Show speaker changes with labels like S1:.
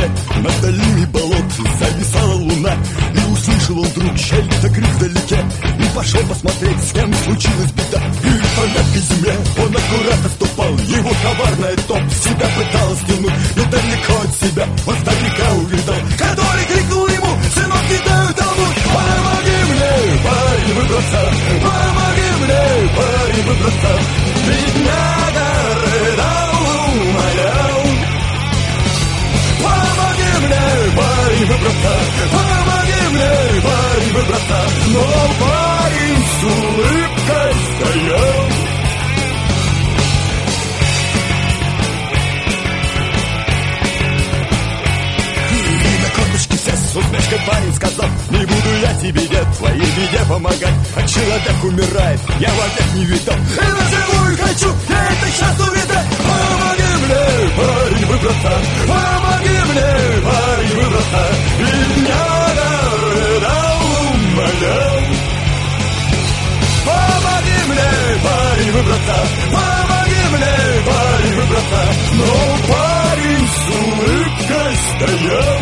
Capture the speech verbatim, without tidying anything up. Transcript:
S1: реке над долями болот зависала луна. И услышал он вдруг чей-то крик вдалеке и пошел посмотреть, с кем случилась беда. И по мягкой земле он аккуратно ступал, его коварная топ себя пыталась тянуть, но далеко от себя он старика увидал, который крикнул ему: сынок, не дай утонуть. Помоги мне, парень, выбраться, помоги мне, парень, выбраться. Бедняга рыдал, умолял. Помоги мне, парень, выбраться, помоги мне, парень, выбраться. Но парень с улыбкой стоял. С усмешкой парень сказал: не буду я тебе, дед, твоей беде помогать. А человек умирает, я в ответ не видал. И на живую хочу, я это сейчас увидать. Помоги мне, парень, выбраться, помоги мне, парень, выбраться. Бедняга рыдал, умолял. Помоги мне, парень, выбраться, помоги мне, парень, выбраться. Но парень с улыбкой стоял.